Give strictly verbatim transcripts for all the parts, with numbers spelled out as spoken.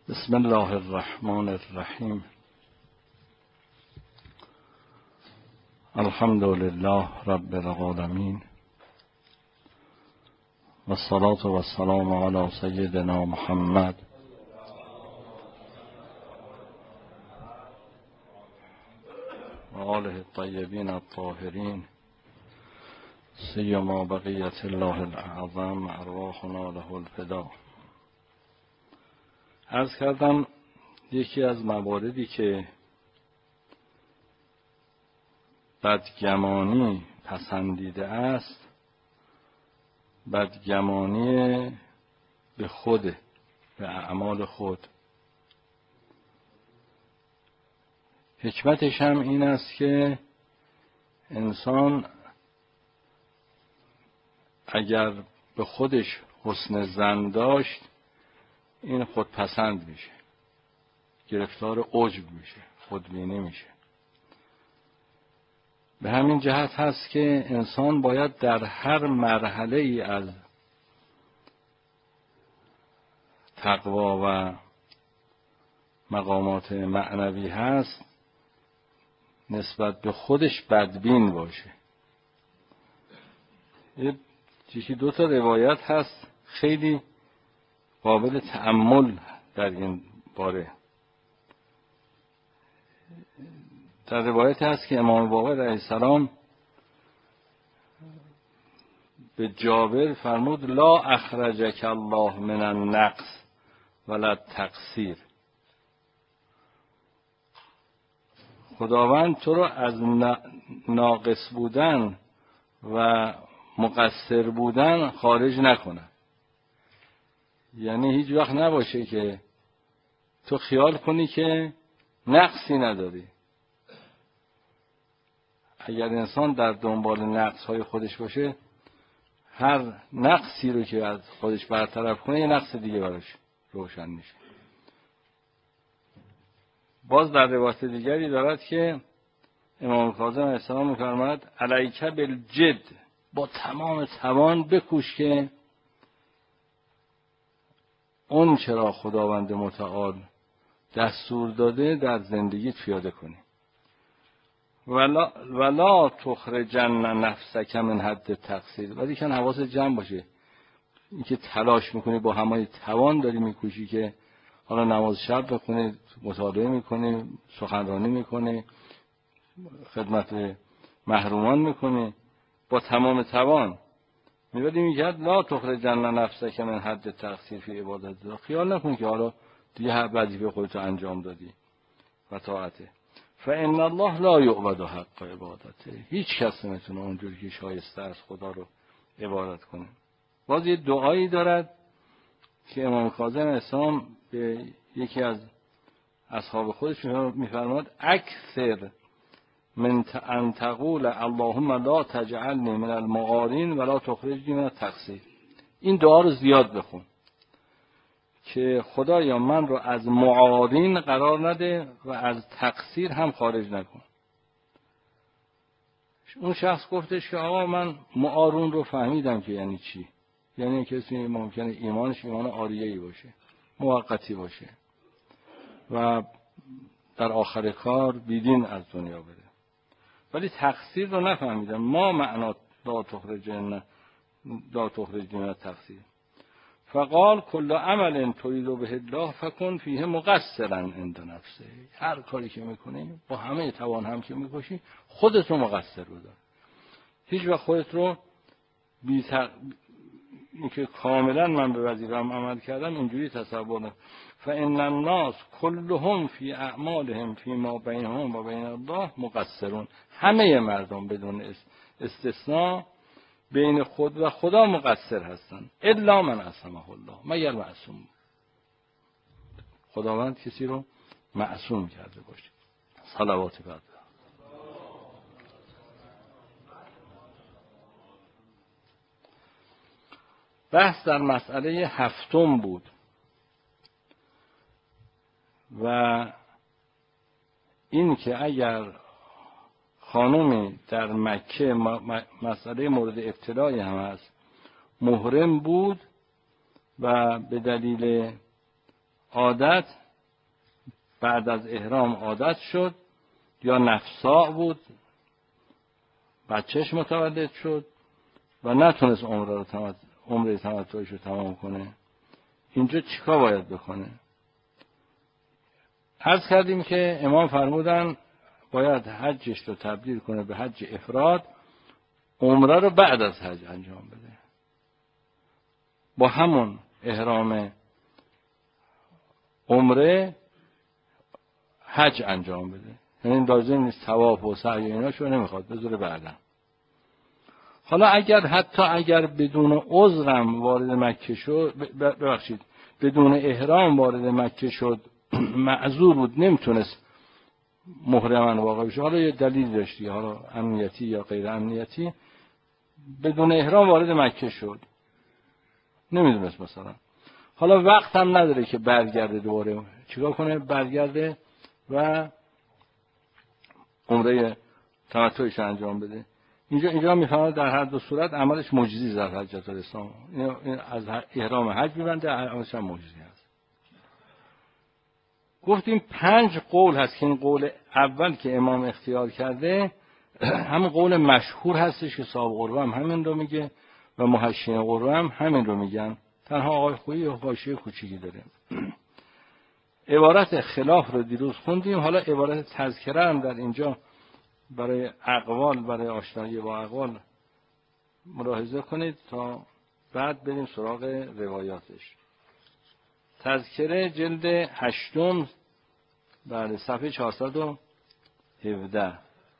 بسم الله الرحمن الرحیم. الحمد لله رب العالمین و الصلاة و السلام علی سیدنا محمد و آله الطیبین الطاهرین سیما بقیت الله الاعظم ارواحنا له الفدا. عرض کردم یکی از مواردی که بدگمانی پسندیده است بدگمانی به خود، به اعمال خود. حکمتش هم این است که انسان اگر به خودش حسن ظن داشت این خودپسند میشه، گرفتار عجب میشه، خودبینی میشه. به همین جهت هست که انسان باید در هر مرحله ای از تقوا و مقامات معنوی هست نسبت به خودش بدبین باشه. یکی دو تا روایت هست خیلی قابل تأمل در این باره. در روایت هست که امام باقر علیه السلام به جابر فرمود لا اخرجک الله من النقص ولا التقصیر. خداوند تو رو از ناقص بودن و مقصر بودن خارج نکنه. یعنی هیچ وقت نباشه که تو خیال کنی که نقصی نداری. اگر انسان در دنبال نقص‌های خودش باشه، هر نقصی رو که از خودش برطرف کنه یه نقص دیگه براش روشن میشه. باز در روایت دیگری دارد که امام کاظم علیه السلام می‌فرماید علیک بالجد، با تمام توان بکوش که اون چرا خداوند متعال دستور داده در زندگیت پیاده کنی. ولا ولا تخرجن نفسک من حد تقصیر. ولی کن حواست جمع باشه، اینکه تلاش میکنی با همه توان داری میکوشی که حالا نماز شب بخونی، مطالعه میکنی، سخنرانی میکنی، خدمت محرومان میکنی با تمام توان. میبادی میگرد لا تخرجن نفسک من حد تقصیر فی عبادت الله. خیال نکن که حالا دیگه هر وظیفه خودتو انجام دادی و طاعته. فان الله لا یعبد حق عبادته. هیچ کس نمیتونه اونجوری که شایسته از خدا رو عبادت کنه. باز یه دعایی دارد که امام کاظم اسلام به یکی از اصحاب خودش میفرماد اکثر من ان تقول اللهم لا تجعلنی من المعارین ولا تخرجنی من التقصیر. این دعا رو زیاد بخون که خدایا من رو از معارین قرار نده و از تقصیر هم خارج نکن. اون شخص گفتش که آقا من معارون رو فهمیدم که یعنی چی. یعنی کسی ممکنه ایمانش ایمان عاریه‌ای باشه، موقتی باشه و در آخر کار بیدین از دنیا بره، ولی تقصیر رو نفهمیدم. ما معنا لا تخرجن لا تخرجن تقصیر. فقال کل عمل ترید به الله فکن فیه مقصرا عند نفسه. هر کاری که میکنی با همه توان هم که میکشی خودت رو مقصر بدار. هیچ وقت خودت رو بی تق... اینکه کاملا من به وظیفه‌ام عمل کردم اینجوری تصور نکن. فان الناس كلهم فی اعمالهم فيما بینهم و بین الله مقصرون. همه مردم بدون استثناء بین خود و خدا مقصر هستند الا من عصمه الله، مگر معصوم. خداوند کسی رو معصوم کرده باشه. صلوات بر بحث در مسئله هفتم بود و این که اگر خانمی در مکه مسئله مورد ابتلای هم هست محرم بود و به دلیل عادت بعد از احرام عادت شد یا نفسا بود، بچهش متولد شد و نتونست عمره رو تمت... عمره تمتعش رو تمام کنه، اینجا چیکار باید بکنه؟ عرض کردیم که امام فرمودن باید حجش رو تبدیل کنه به حج افراد، عمره رو بعد از حج انجام بده، با همون احرام عمره حج انجام بده. یعنی لازم نیست طواف و سعی ایناشو نمیخواد بذاره بعدا. حالا اگر حتی اگر بدون عذرم وارد مکه شد، ببخشید بدون احرام وارد مکه شد، معذور بود نمیتونست محرما واقع بشه، حالا یه دلیل داشتی، حالا امنیتی یا غیر امنیتی، بدون احرام وارد مکه شد، نمیدونست مثلا، حالا وقت هم نداره که برگرده دوباره، چیکار کنه؟ برگرده و عمره تمتعش انجام بده. اینجا اینجا میفهمه در هر دو صورت عملش معجزی در حجت الاسلام، این از احرام حج میبنده، عملش هم معجزی هست. گفتیم پنج قول هست که این قول اول که امام اختیار کرده همون قول مشهور هستش که صاحب قربه هم همین رو میگه و محشین قربه هم همین رو میگن، تنها آقای خویی و حاشیه کوچیکی داره. عبارت خلاف رو دیروز خوندیم، حالا عبارت تذکره هم در اینجا برای اقوال، برای آشنایی با اقوال ملاحظه کنید تا بعد بریم سراغ روایاتش. تذکره جلد هشتم بله صفحه چهارصد و هفده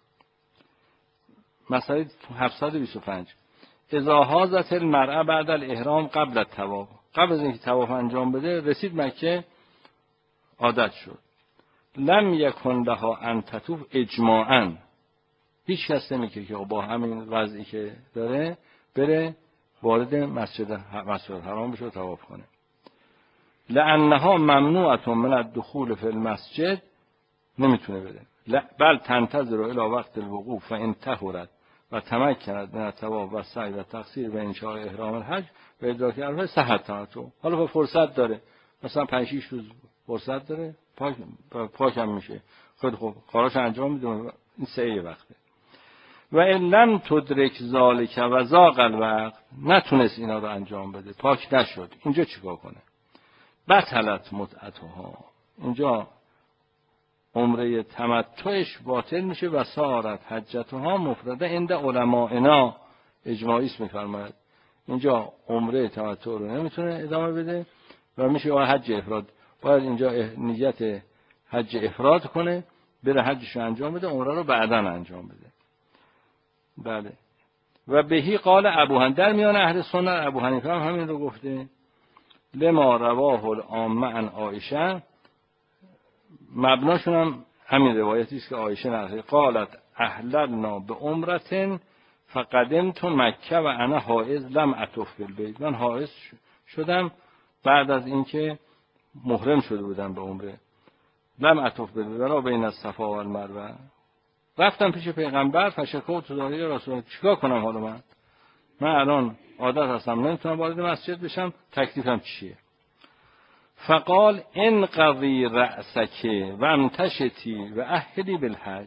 مسئله هفتصد و بیست و پنج. اذا حاضت المرأة بعد الاحرام قبل الطواف، قبل از اینکه طواف انجام بده رسید مکه، عادت شد، لم یکن لها ان تطوف اجماعا، هیچ کس نمیگه که با همین وضعی که داره بره وارد مسجد مسجد الحرام بشه و طواف کنه، لانها ممنوعه من الدخول فی المسجد، نمیتونه بره، بل تنتظر الی وقت الوقوف فان طهرت و تمکنت من الطواف و سعی و تقصیر و انشاء احرام الحج و ادراک عرفه صحت تمتع. حالا فرصت داره، مثلا پنج شش روز فرصت داره، پاک پاکم میشه، خیلی خوب کاراش انجام میده، این سه وقته. و ان لم تدرک ذالک و ضاق الوقت، نتونست اینا رو انجام بده، پاک نشد، اینجا چیکار کنه؟ بطلت متعتها، اینجا عمره تمتعش باطل میشه و صارت حجتها مفرده عند علمائنا، اجماعی است میفرماید، اینجا عمره تمتع رو نمیتونه ادامه بده و میشه حج افراد، باید اینجا نیت حج افراد کنه، بره حجش رو انجام بده، عمره رو بعداً انجام بده. بله. و بهی قال ابو حنیفه، در میان اهل سنت ابو حنیفه هم همین رو گفته، لما رواه العامه عن عایشه، مبناشون هم همین روایتی است که عایشه نقل قالت احللنا به عمره فقدمت مکه و انا حائض لم اطف بالبیت، من حائض شدم بعد از اینکه محرم شده بودم به عمره، لم اطف بالبیت ولا بین الصفا و المروه، رفتم پیش پیغمبر فشکوت ذالی رسول، چیکار کنم حالا من من الان عادت هستم نمیتونم وارد مسجد بشم، تکلیفم چیه؟ فقال انقضی رأسک و امتشتی و اهلی بالحج،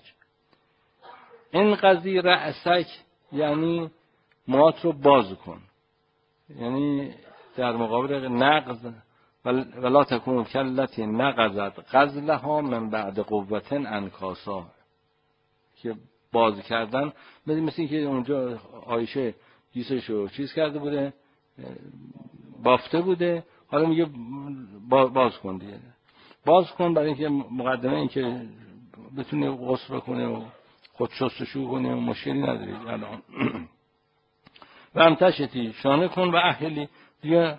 انقضی رأسک یعنی موات رو باز کن، یعنی در مقابل نقض، ولا تکون کلتی نقضت غزلها من بعد قوت انکاسا، که باز کردن مثل این که اونجا عایشه گیسشو چیز کرده بوده، بافته بوده، حالا میگه باز کن دیگه، باز کن برای اینکه مقدمه این که بتونی غسل کنه و خود شستشو کنه و مشکلی نداری الان. و امتشتی شانه کن و اهلی دیگه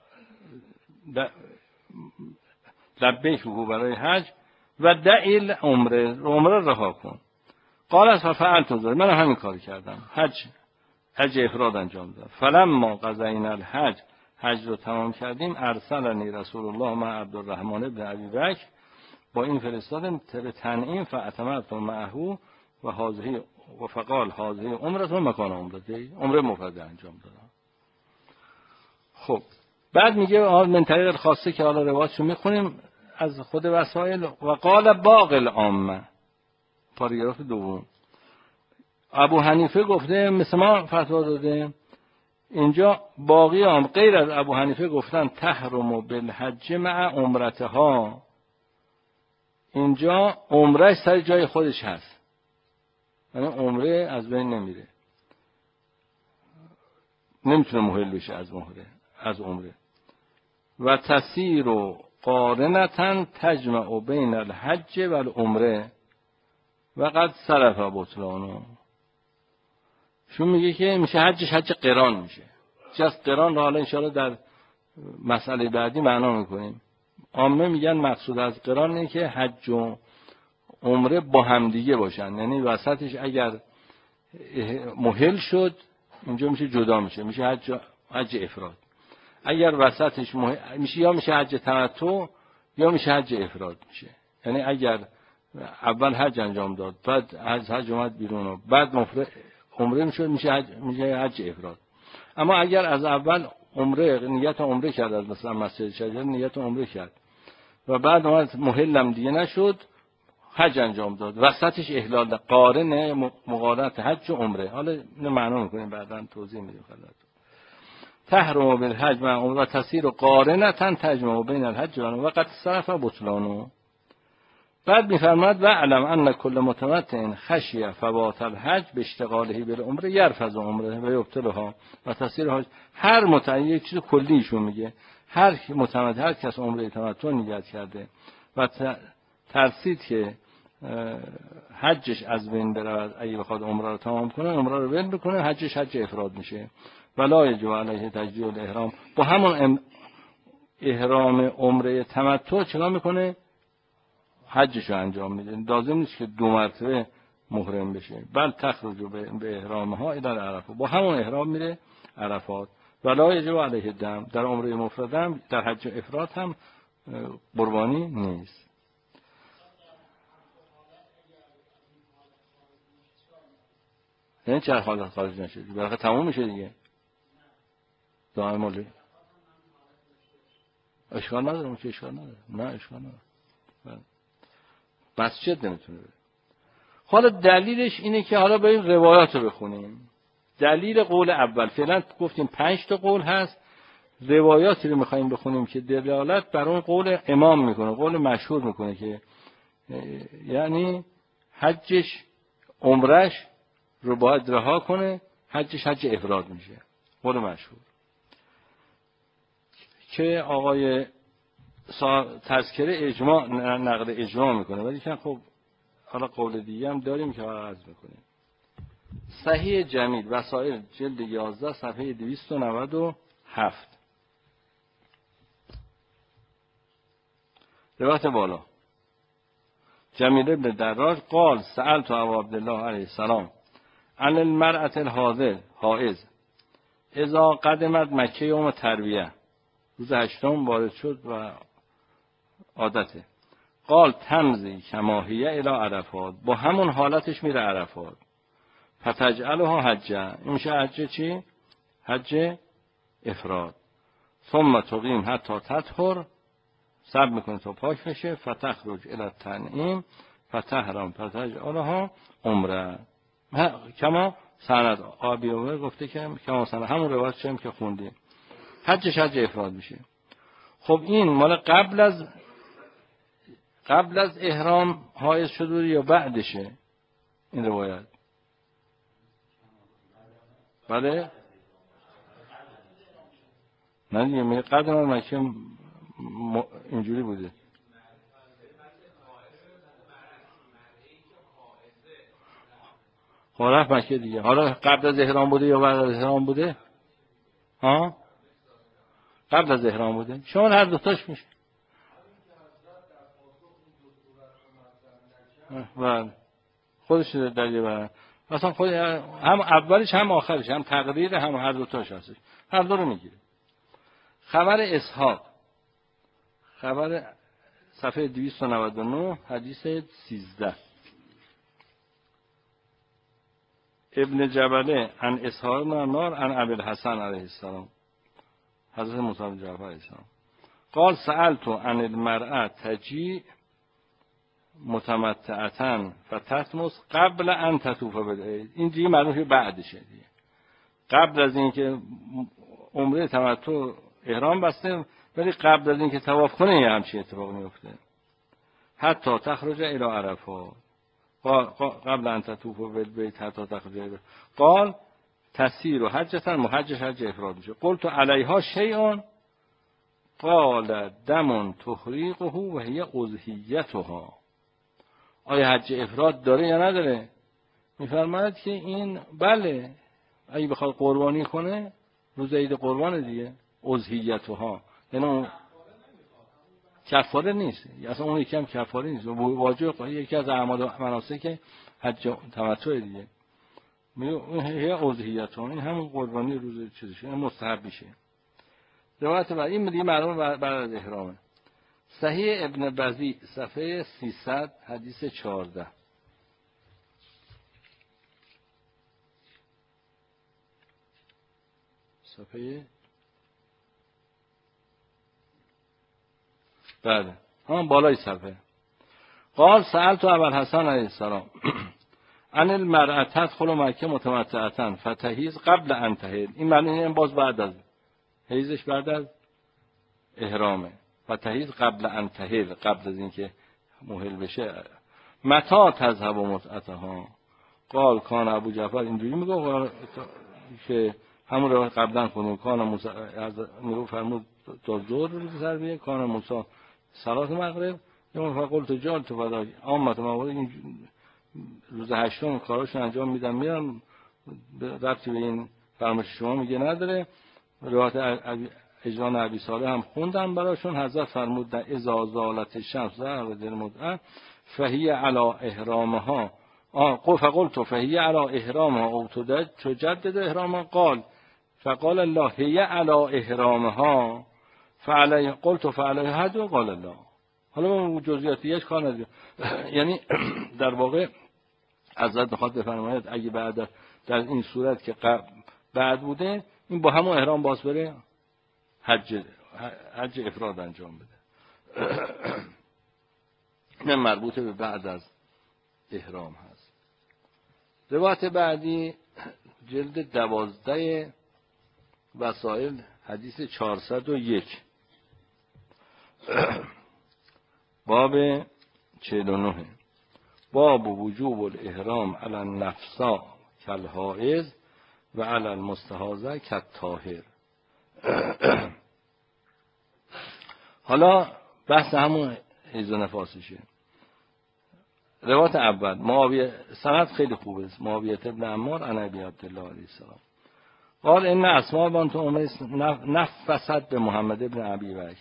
لبیک بگو برای حج و دعیل عمره، عمره رها کن. قال از فعلت ذلک، من همین کار کردم، حج حج افراد انجام دادم. فلما قضینا الحج، حج رو تمام کردیم، ارسلنی رسول الله مع عبدالرحمن ابن ابی بکر، با این فرستادم به تنعیم فاعتمرت معه و هذه و فقال هذه عمره و مکان عمرته، عمره مفرده انجام دادم. خب بعد میگه من طریق خاصه که حالا روایتشو میخونیم از خود وسائل. و قال باقی العامه، پاراگراف دوم، ابو حنیفه گفته مثل ما فتوا داده. اینجا باقی هم غیر از ابو حنیفه گفتن تحرم بالحج مع عمرتها. اینجا عمره سر جای خودش هست، یعنی عمره از بین نمیره، نمیتونه محل بشه از عمره از عمره. و تسیر قارنتن تجمع بین الحج و العمره و قد صرف بطلانو. شون میگه که میشه حجش حج قران میشه. چه از قران را حالا انشاءالله در مسئله بعدی معنا میکنیم. عامه میگن مقصود از قران اینه که حج و عمره با همدیگه باشن، یعنی وسطش اگر محل شد اینجا میشه جدا میشه، میشه حج حج افراد. اگر وسطش محل میشه یا میشه حج تمتع یا میشه حج افراد میشه. یعنی اگر اول حج انجام داد بعد از حج اومد بیرون و بعد مفرد عمره میشه میشه حج میشه حج افراد. اما اگر از اول عمره نیت عمره کرد، از مثلا مسجد شریف نیت عمره کرد و بعد اومد محلم دیگه نشد حج انجام داد، وسطش احلال قارن مقارنت حج و عمره. حالا اینو معنا میکنیم بعداً توضیح میدیم خدمتتون. تحرم بالحج مع عمره و تسیر قارنتن تجمع بین الحج و عمره و قد صرف بطلانو. بعد میفرماد و علم ان کل متمتع خشیه فوات الحج به اشتغاله بالعمره یرفض عمره و یبطلها و تسیر حج. هر متمتع یک چیز کلیشون میگه، هر متمتع هر کس عمره تمتع نیت کرده و ترسید که حجش از بین برود، اگه بخواد عمره رو تمام کنه عمره رو ول بکنه حجش حج افراد میشه. ولا یجب علیه تجدید الاحرام، با همون احرام عمره تمتع چیکار میکنه؟ حجش رو انجام میده. لازم نیست که دو مرتبه محرم بشه، بل تخرج به احرامها الی عرفه، با همون احرام میره عرفات. ولا یجب علیه دم، در عمره مفرد هم در حج افراد هم قربانی نیست. یعنی چه حالت خارج نشه برای تموم میشه دیگه دائم مولی اشکال نداره، اون که اشکال نداره، نه اشکال نداره، مسجد نمیتونه بره. حالا دلیلش اینه که حالا بریم روایات رو بخونیم. دلیل قول اول، فعلا گفتیم پنج تا قول هست، روایاتی رو میخوایم بخونیم که دلالت بر اون قول امام میکنه، قول مشهور میکنه که یعنی حجش عمرش رو باید رها کنه، حجش حج افراد میشه. قول مشهور که آقای تذکره اجماع نقل اجماع میکنه، ولی که خب حالا قول دیگه هم داریم که حالا عرض میکنیم. صحیح جمیل وسائل جلد یازده صفحه دویست و نود و هفت. روایت بالا جمیل ابن دراج قال سألت ابا عبدالله علیه السلام عن المرأة الحاضر حائض اذا قدمت مکه یوم ترویه، روز هشتم وارد شد و عادته. قال تمزی کماهیه الی عرفات، با همون حالتش میره عرفات. فتجعلها حجه، این میشه حج چی؟ حج افراد. ثم تقیم حتی تطهر، صبر میکنه تا پاک بشه. فتخرج الی التنعیم فتحرم فتجعلها عمره. کما سند آبی عمر گفته که کما سند همون روایت چیم که خوندیم حجش حج افراد میشه. خب این مال قبل از قبل از احرام حائض شده یا بعدشه این روایت؟ بله نه دیگه، میگه قدم مکه م... اینجوری بوده. حالا مکه دیگه، حالا قبل از احرام بوده یا بعد از احرام بوده؟ ها قبل از احرام بوده، شما هر دوتاش میشه. بله خودش دلیل برن مثلا خود هم اولش هم آخرش هم تقریر هم هر دوتاش هستش، هر دو رو میگیره. خبر اسحاق، خبر صفحه دویست و نود و نه حدیث سیزده. ابن جبله عن اسحاق بن عمار عن ابی الحسن علیه السلام، حضرت موسی جعفر علیه السلام. قال سألت عن المرأة تجی متمتعتن فتتمس قبل ان تطوف بالعید. این دیگه معلومه بعدشه دیگه. قبل از اینکه عمره تمتع احرام بسته، ولی قبل از اینکه طواف کنه یه همچین اتفاق میفته. حتی تخرج الى عرفات قبل ان تطوف بالبیت حتی تخرج الى قال تسیر و حجتن محجش حج افراد میشه. قلت علیها شیء قال دم تحریقه و هی اضحیتها. آیا حج افراد داره یا نداره؟ میفرماید که این بله، اگه بخواد قربانی کنه روز عید قربان دیگه اضحیتها، یعنی اون کفاره نیست، اصلا اون یکی هم کفاره نیست، واجب یکی از اعمال و مناسک حج تمتع دیگه. هی اضحیتها این همون قربانی روز چیزشه، این مستحب میشه. روایت بعد این دیگه معلومه بعد از احرامه. صحیح ابن بزی صفحه سیصد حدیث چهارده. صفحه بله هم بالای صفحه. قال سألت ابوالحسن علیه السلام عن المرأة تدخل مکه متمتعة فتحیض قبل ان تحل. این معنی این باز بعد از حیضش بعد از احرامه. فتحیض قبل ان تحل، قبل از اینکه محل بشه. متى تذهب متعتها؟ قال کان ابو جعفر اینجوری میگه که همون رو قبلا خونیم. کان موسی از میگه فرمود تا ظهر روز سربیه، کان موسی صلات مغرب یا فقلت جال تو فدا عامت موارد این روز هشتم کاراشون انجام میدن میرن، ربطی به این فرمایش شما میگه نداره. روایت اجران ابی صالح هم خوندن براشون. حضرت فرمود اذا زالت الشمس ذهب در مدعا فهی علی احرامها. آه فقلت فهی علی احرامها او تجدد احرامها. قال فقال الله هی علی احرامها فعلی قلت فعلی حد و قال الله. حالا من جزئیاتیش کار ندارم. یعنی در واقع حضرت میخواد بفرماید اگه بعد در این صورت که بعد بوده این با همون احرام باز بره حج حج افراد انجام بده. این مربوط به بعد از احرام هست. روایت بعدی جلد دوازده وسائل حدیث چهارصد و یک باب چهل و نه. باب وجوب الاحرام علی النفسا کالحائض و علی المستحاضه کالطاهر. حالا بحث همون حیض و نفاسشه. روایت اول معاویه، سند خیلی خوبه، معاویه ابن عمار عن ابی عبدالله علیه السلام قال ان اسماء بنت امیس نفست به محمد ابن ابی بکر.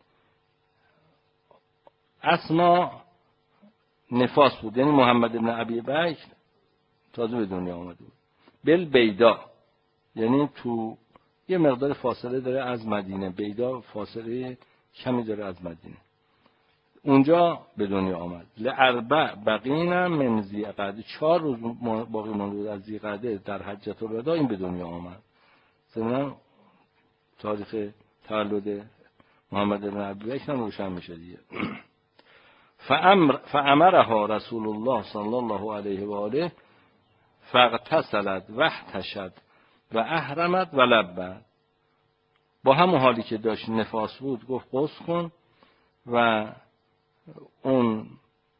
اسماء نفاس بود، یعنی محمد ابن ابی بکر تازه به دنیا آمده بود. بل بیدا یعنی تو یه مقدار فاصله داره از مدینه، بیدا فاصله کمی داره از مدینه، اونجا به دنیا آمد. لاربع بقینا من ذیقعده، چهار روز باقی مونده از ذیقعده در حجة الوداع این به دنیا آمد. ضمن تاریخ تولد محمد بن ابی بکر هم روشن میشه دیگه. فامر فامرها رسول الله صلی الله علیه و آله فاغتسلت واحتشت و احرمت و لبت. با همون حالی که داشت نفاس بود گفت غسل کن و اون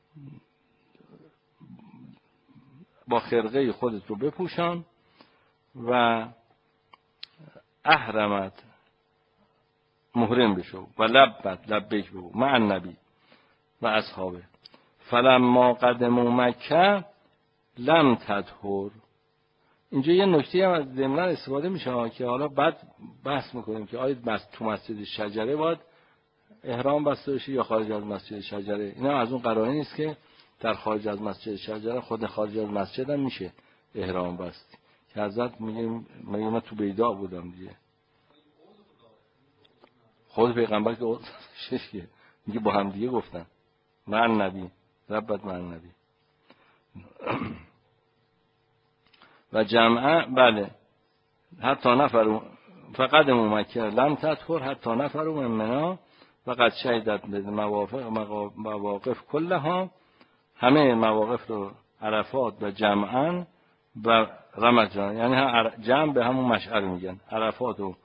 با خرقه خودت رو بپوشان و احرمت محرم بشو و لبت لبیک بگو مع النبی و اصحابه. فلما قدموا مکه لم تطهر. اینجا یه نکته هم از ضمن استفاده میشه که حالا بعد بحث میکنیم که آیا بس تو مسجد شجره باید احرام بسته بشه یا خارج از مسجد شجره. اینا از اون قرائن نیست که در خارج از مسجد شجره، خود خارج از مسجد هم میشه احرام بست. که حضرت میگه میگه من تو بیدا بودم دیگه، خود پیغمبر که شش میگه با هم دیگه گفتن من نبی ربت من نبی و جمعه. بله حتی نفر فقط ممکن لم تدخل حتی نفر من منا فقط شهیدت موافق مواقف کلها، همه مواقف رو عرفات و جمعا و رمضان، یعنی جمع به همون مشعر میگن، عرفات و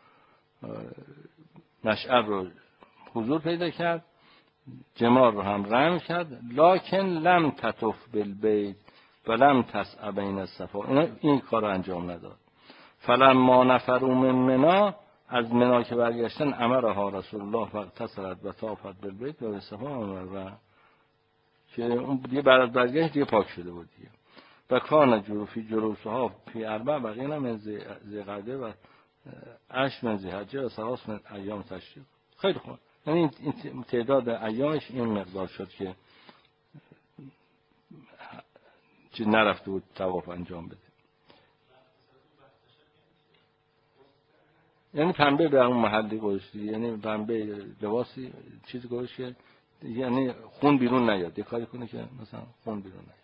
مشعر رو حضور پیدا کرد، جمار رو هم رمز کرد، لکن لم تطف بالبیت و لم تسع بین الصفا، این, این کار رو انجام نداد. فلما نفروا من منا، از منا که برگشتن، امرها رسول الله فاغتسلت و طافت بالبیت و بالصفا و که اون دیگه بعد از برگشت دیگه پاک شده بود دیگه. و کان جروفی جلوسها فی اربع بقینا من ذی‌قعده و عشر من ذی‌حجه و ثلاث من ایام تشریق. خیلی خوب، یعنی این تعداد ایامش این مقدار شد که چی نرفته بود طواف انجام بده. یعنی پنبه به اون محلی گذاشتی، یعنی پنبه لباسی چیزی گذاشت که یعنی خون بیرون نیاد، یه کاری کنه که مثلا خون بیرون نیاد.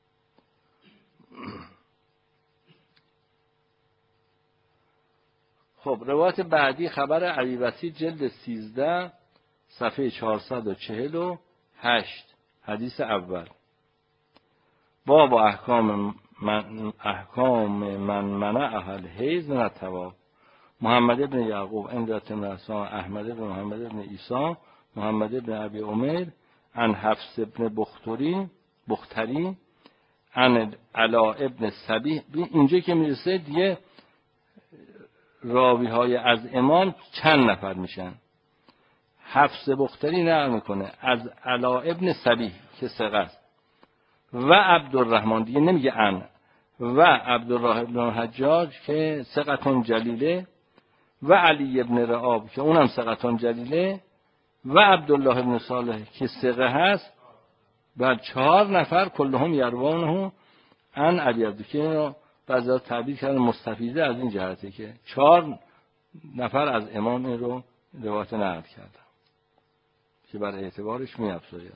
خب روایت بعدی خبر علی وصی جلد سیزده صفحه چهارصد و چهل و هشت، حدیث اول. باب احکام من احکام من منع الحیض من الطواف. محمد بن یعقوب اندرت مرسان احمد بن محمد بن عیسی محمد بن ابی عمر عن حفص بن بختری بختری عن علا ابن سبیح. اینجا که میرسه دیگه راوی های از امام چند نفر میشن. حفص بختری نقل میکنه از علا ابن سبیح که ثقه است و عبدالرحمن، دیگه نمیگه ان، و عبدالله بن حجاج که ثقتون جلیله، و علی ابن رعاب که اونم ثقتون جلیله، و عبدالله بن صالح که ثقه هست. و چهار نفر کلهم یروانه ان ابی عبد، که بعضی تعبیر کردن مستفیضه از این جهته که چهار نفر از امام این رو روایت نقل کردن که بر اعتبارش می‌افزاید.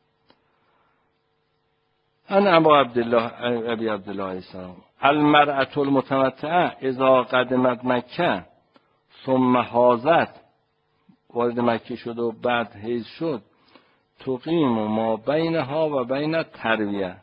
ان ابو عبدالله ابی عبدالله علیه السلام المرأة المتمتعه اذا قدمت مکه ثم حاضت، وارد مکه شد و بعد حیض شد، تقیم ما بینها و بین ترویه،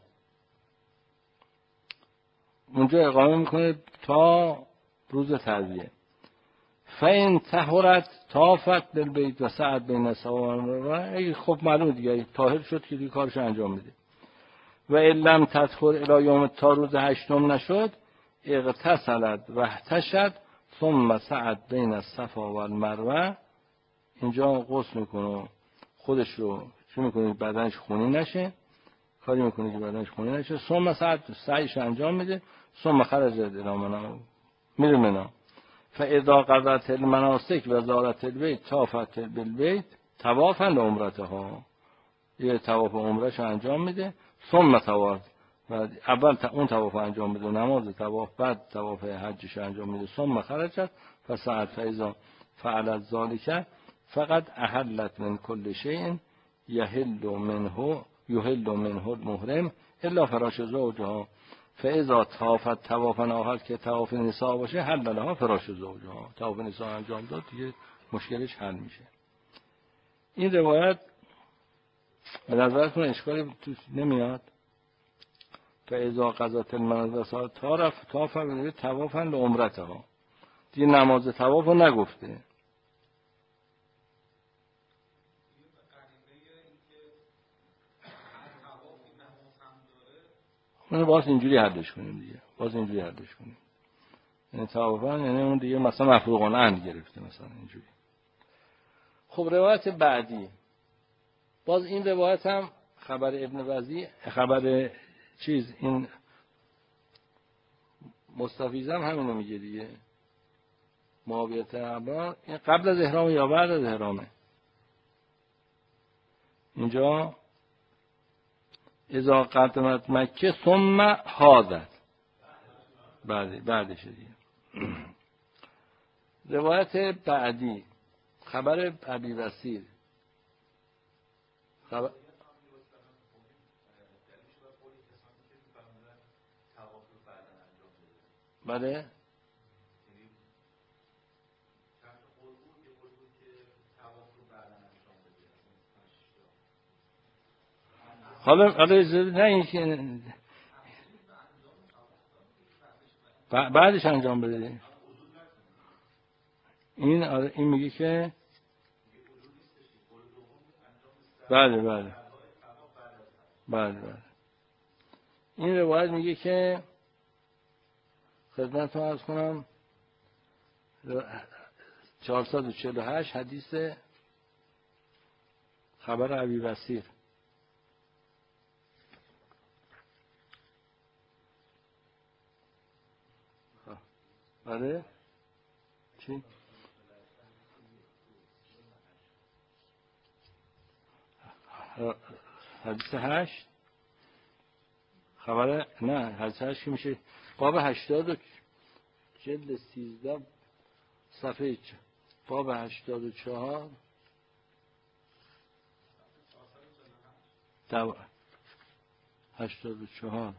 اونجا اقامه میکنه تا روز ترویه. فین طهرت طافت بالبیت و سعت بین الصفا و المروه، خب معلومه دیگه طاهر شد که دیگه کارش انجام میده. و لم تطهر الی یوم، تا روز هشتم نشد، اغتسلت و احتشت ثم سعت بین الصفا و المروه، اینجا غسل میکنه خودش رو چون میکنه بدنش خونی نشه، کاری میکنه که بدنش خونی نشه، ثم سعت سعیش انجام میده، ثم خرج الی منا، میره منا. فاذا قضت المناسک و زارت البیت طافت بالبیت طوافا لعمرتها، یه طواف عمرهش انجام میده، ثم طواف، و اول اون طواف انجام میده نماز طواف، بعد طواف حجش انجام میده، ثم خرجت فسعت فاذا فعلت ذلك فقط احلت من کل شیء یحل منه یحل منه المحرم الا فراش زوجها، فاذا طافت طوافا آخر که طواف نساء باشه حل لها فراش زوجها، طواف نساء انجام داد دیگه مشکلش حل میشه. این روایت به نظرتون اشکالی توش نمیاد؟ فاذا قضت المناسک طاف طاف به طوافا لعمرتها، دیگه نماز طواف رو نگفته. اون باز اینجوری حلش کنیم دیگه، باز اینجوری حلش کنیم، یعنی طوافا یعنی اون دیگه مثلا مفروغان اند گرفته مثلا اینجوری. خب روایت بعدی، باز این روایت هم خبر ابن وزی، خبر چیز این مستفیض هم همینو میگه دیگه، معاویت عبا، این قبل از احرام یا بعد از احرامه. اینجا اذا قدمت مکه ثم حاضت، بعد بعدش دیگه. روایت بعدی خبر ابی وصی، خبر بله حالا حالا نه این که بعدش انجام بده. این این میگه که بله بله بله بله این روایت میگه که خدمتتون عرض کنم چهارصد و چهل و هشت حدیث خبر ابی بصیر. آره چی؟ حدیث هشت خبر نه حدیث هشت که میشه باب هشتاد و جلد سیزده صفحه چه باب هشتاد و چهار دو هشتاد و چهار.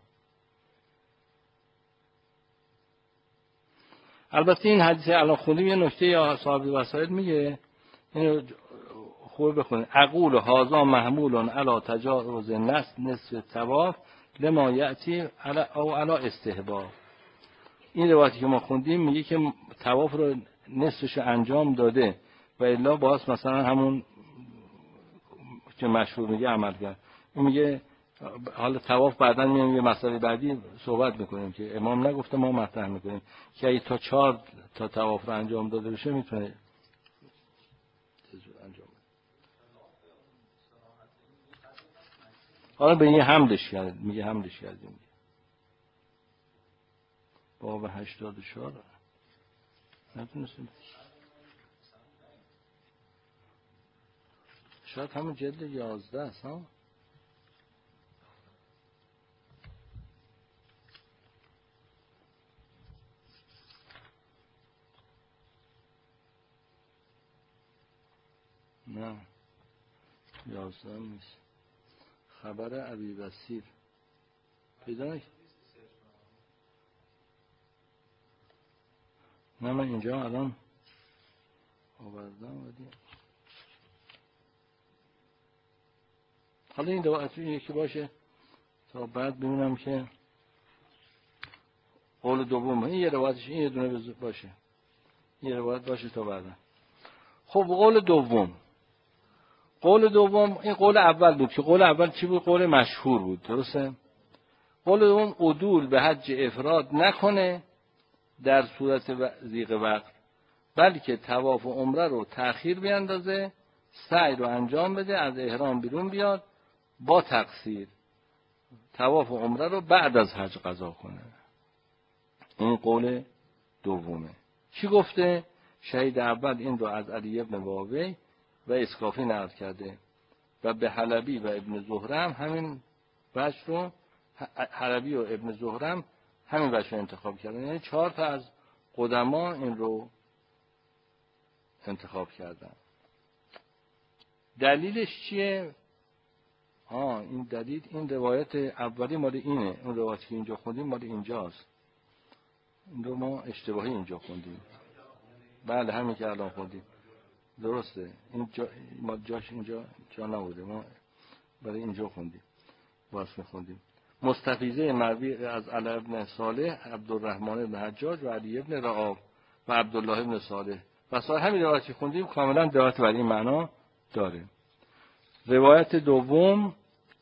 البته این حدیث الان خوندیم یه نکته یا صاحب وسائل میگه اینو خوب بخونید. اقول هذا محمول علی تجاوز نصف طواف لما یأتی او علی استحباب. این روایتی که ما خوندیم میگه که طواف رو نصفش انجام داده و الا باز مثلا همون که مشهور میگه عمل کرد. این میگه حالا طواف بعداً میایم یه مسئله بعدی صحبت میکنیم که امام نگفته ما مطرح میکنیم که اگه تا چهار تا طواف رو انجام داده بشه میتونه انجام بده. حالا به این حمدش کرد میگه حمدش کردیم باب هشتاد و چهار نتونستیم شاید همون جلد یازده است ها. نه یازده نیست. خبر ابی بصیر پیدا نکرد. نه من اینجا الان آوردم ولی حالا این دو یکی باشه تا بعد ببینم که قول دوم این یه روایتش این یه دونه باشه یه روایت باشه تا بعدا. خب قول دوم قول دوم این قول اول بود که قول اول چی بود؟ قول مشهور بود، درسته؟ قول دوم عدول به حج افراد نکنه در صورت ضیق وقت، بلکه طواف و عمره رو تأخیر بیندازه، سعی رو انجام بده، از احرام بیرون بیاد، با تقصیر طواف و عمره رو بعد از حج قضا کنه. این قول دومه. چی گفته؟ شهید اول این رو از علی ابن واقی و اسکافی نقل کرده و به حلبی و ابن زهرم همین وجه رو حلبی و ابن زهرم همین وجه رو انتخاب کردن. یعنی چهار تا از قدما این رو انتخاب کردن. دلیلش چیه؟ آه این دلیل این روایت اولی مال اینه، اون روایتی که اینجا خوندیم مال اینجاست. این رو ما اشتباهی اینجا خوندیم. بله همین که الان خوندیم درسته. این جا ما جاش اینجا جا نبوده، ما برای اینجا خوندیم واسه خوندیم. مستفیضه مروی از علی ابن صالح، عبدالرحمن بن حجاج و علی ابن رعاب و عبدالله ابن صالح و سایر همین روایتی خوندیم کاملا دلالت بر این معنا داره. روایت دوم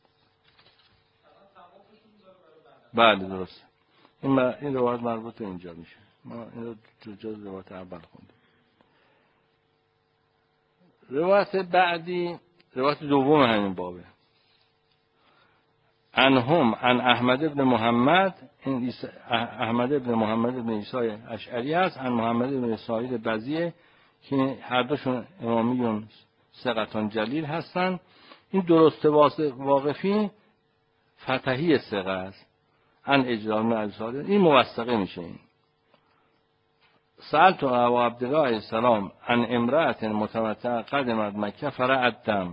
بله درست. این این روایت مربوط به اینجا میشه. ما این رو جز روایت اول خوندیم. روایت بعدی روایت دوم همین بابه. انهم عن احمد ابن محمد، این احمد ابن محمد ابن عیسی اشعری است، عن محمد ابن سعید بزیه که هر دوشون امامیون ثقتان جلیل هستند. این درست واقفی فتحی ثقه است. عن اجرام الصالح این موثقه میشه. این سألت ابا عبدالله علیه السلام عن امرأة متمتعة قدمت مکه فرعت دم.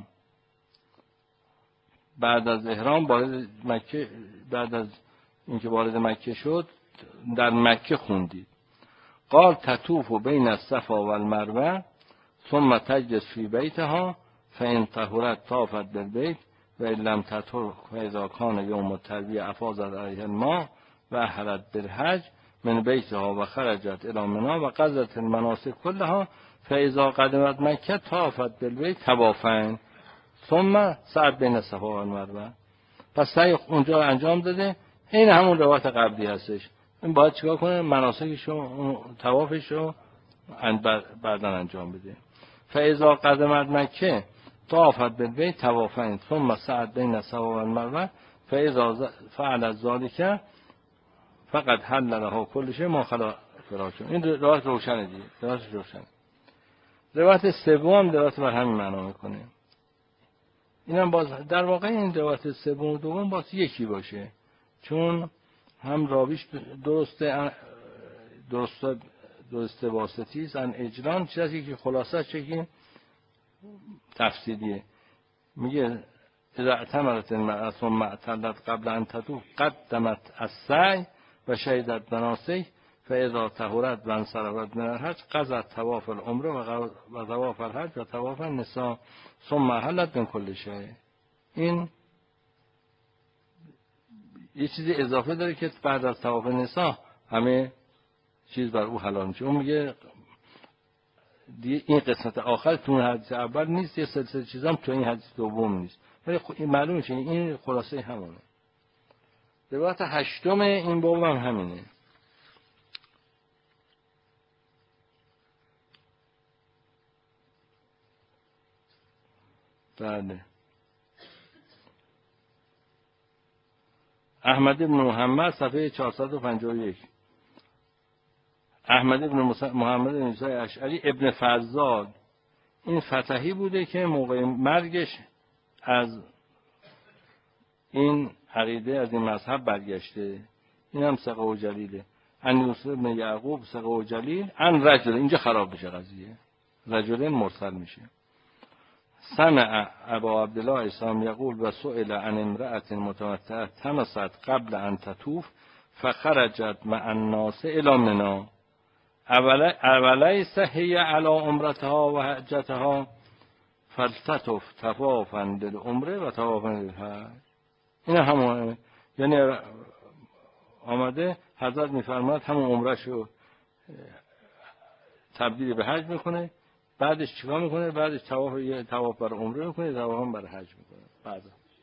بعد از احرام وارد مکه، بعد از اینکه وارد مکه شد در مکه خوندید. قال تطوف بین الصفا و المروه ثم تجلس فی بیتها فان طهرت طافت بالبیت و لم تطر فاذا کان یوم الترویه افاضت علیه الماء و احرت بالحج من بیتها و خرجت الی منی و قضت المناسک کلها فاذا قدمت مکه طافت بالبیت طوافین ثم سعت بین الصفا و المروه. پس سعی اونجا انجام داده، این همون روایت قبلی هستش. این باید چیکار کنه؟ مناسکشو، طوافشو بعداً انجام بده. فاذا قدمت مکه طافت بالبیت طوافین ثم سعت بین الصفا و المروه فاذا فعل ذلك فقط حل لها کل شیء ما خلا فراشه. این روایت روشنه دیگه، روایت روشنه. روایت سوم روایت بر همین معنا میکنه. اینم باز در واقع این روایت سوم و دوم باز یکی باشه، چون هم راویش درسته درسته درسته واسطی است، ان اجران چیزی که خلاصه چه تفسیریه. میگه اذا اعتمرت المرأة ثم اعتلت قبل ان تطوف قدمت السعی و شهدت مناسک فاذا طهرت و انصرفت من الحج قضت طواف العمره و طواف الحج و طواف النساء ثم احلت من کل شیء. این یه چیزی اضافه داره که بعد از طواف نساء همه چیز بر او حلال میشه. اون میگه این قسمت آخر تو حدیث اول نیست، یه سلسله چیزام تو این حدیث دوم نیست، ولی این معلومه که این خلاصه همونه. روایت هشتم این باب هم همینه. بله. احمد بن محمد صفحه چهارصد و پنجاه و یک. احمد بن محمد بن موسی اشعری ابن فضال، این فتحی بوده که موقع مرگش از این عقیده، از این مذهب برگشته. این هم ثقه و جلیله. ان یوسف بن یعقوب ثقه و جلیل ان رجل، اینجا خراب میشه قضیه، رجل مرسل میشه. سمع ابا عبدالله اسلام یقول و سئل عن امرأة متمتعة تمست قبل ان تطوف فخرجت مع الناس الی منی اولیس هی علی عمرتها و حجتها فلتطف طوافا للعمره و طوافا للحج. این همون، یعنی آمده حضرت میفرماد همون عمرهشو تبدیل به حج میکنه، بعدش چیکار میکنه؟ بعدش طواف یه طواف برای عمره میکنه، طواف هم برای حج میکنه بعد.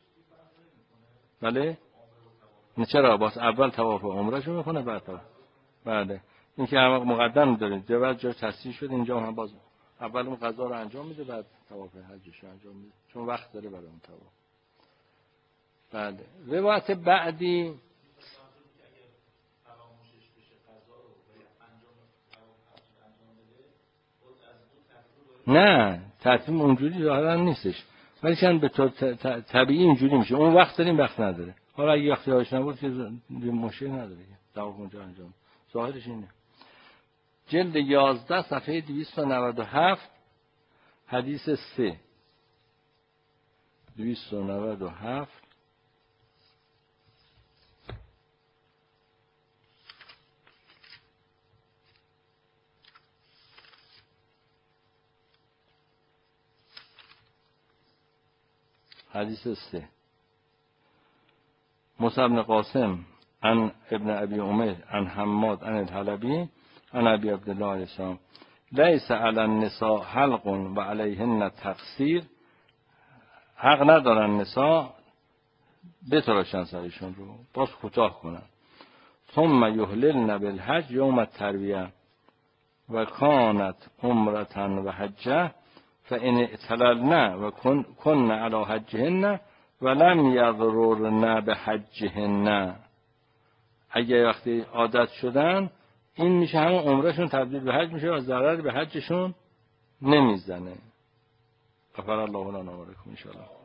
بله؟ نه چرا؟ باز اول طواف عمرهشو میکنه بعد طواف. بله. این که هم مقدم دارید. جواب جا تصحیح شد اینجا هم باز اول اون قضا رو انجام میده بعد طواف حجش رو انجام میده، چون وقت داره برای اون طواف. بله. روایت بعدی نه ترتیب اونجوری ظاهرا نیستش، ولی چند به طور طبیعی اینجوری میشه. اون وقت داریم وقت نداره. حالا اگه وقتی هاش نبود که مشکل نداره، طواف اونجا انجام. ظاهرش اینه. جلد یازده صفحه دویست و نود و هفت حدیث سه. دویست و نود و هفت حدیث سه. موسی بن قاسم عن ابن ابي امير عن حماد عن الحلبي عن ابي عبد الله علیه السلام ليس على النساء حلق و علیهن تقصیر. حق ندارن نساء بتراشن سرشون رو، باز کوتاه کنن. ثم یهللن بالحج یوم الترویه و کانت عمرة و حجه فان اعتللن و کن علی حجهن ولم یضررن به حجهن. اگه وقتی عادت شدن این میشه همون عمرهشون تبدیل به حج میشه و ضرر به حجشون نمیزنه. غفر الله لنا و لکم ان شاء الله.